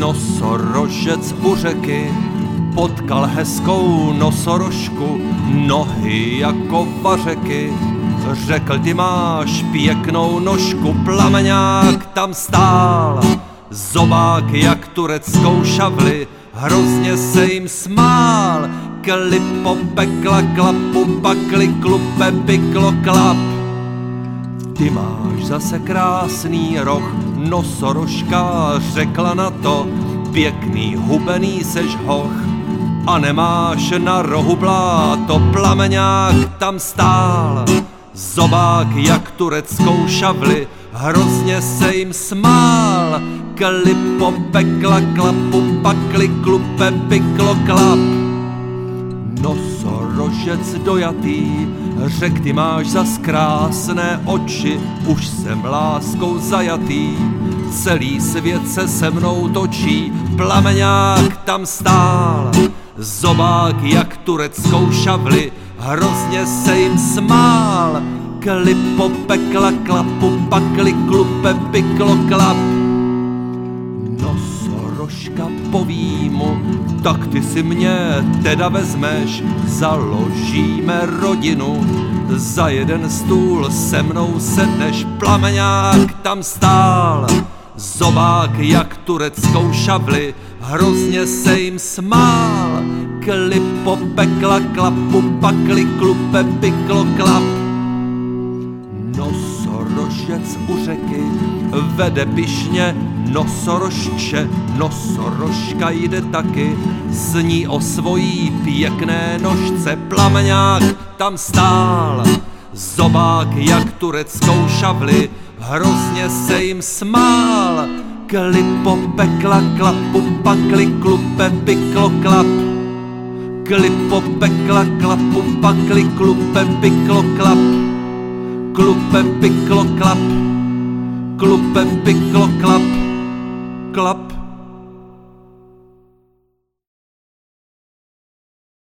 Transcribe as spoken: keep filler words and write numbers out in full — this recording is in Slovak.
Nosorožec u řeky potkal hezkou nosorožku, nohy jako vařeky. Řekl, ty máš pěknou nožku, plameňák tam stál. Zobák jak tureckou šavli, hrozně se jim smál. Klipo, pekla, klapu, pakli, klupe, piklo, klap. Ty máš zase krásný roh, nosorožka řekla na to, pěkný hubený seš hoch a nemáš na rohu bláto, plameňák tam stál. Zobák jak tureckou šavli, hrozně se jim smál. Klipo, pekla, klapu, pakli, klupe, piklo, klap. Nosorožec dojatý řek, ty máš zas krásné oči, už jsem láskou zajatý, celý svět se se mnou točí, plameňák tam stál. Zobák jak tureckou šavli, hrozně se jim smál. Klipo, pekla, klapu, pakli, klupe, piklo, klap. Nosorožka poví mu, tak ty si mě teda vezmeš, založíme rodinu, za jeden stůl se mnou sedneš, plameňák tam stál. Zobák jak tureckou šavli, hrozně se jim smál. Klipo, pekla, klapu, pakli, klupe, piklo, klap. Nosorožec u řeky vede pyšně nosorožče, nosorožka jde taky, sní o svojí pěkné nožce, plameňák tam stál. Zobák jak tureckou šavli, hrozně se jim smál. Klipo, pekla, klapu, pakli, klupe, piklo, klap. Klipo, pekla, klapu, pakli, klupe, piklo, klap. Klupe, piklo, klap. Klupe, piklo, klap. Klap.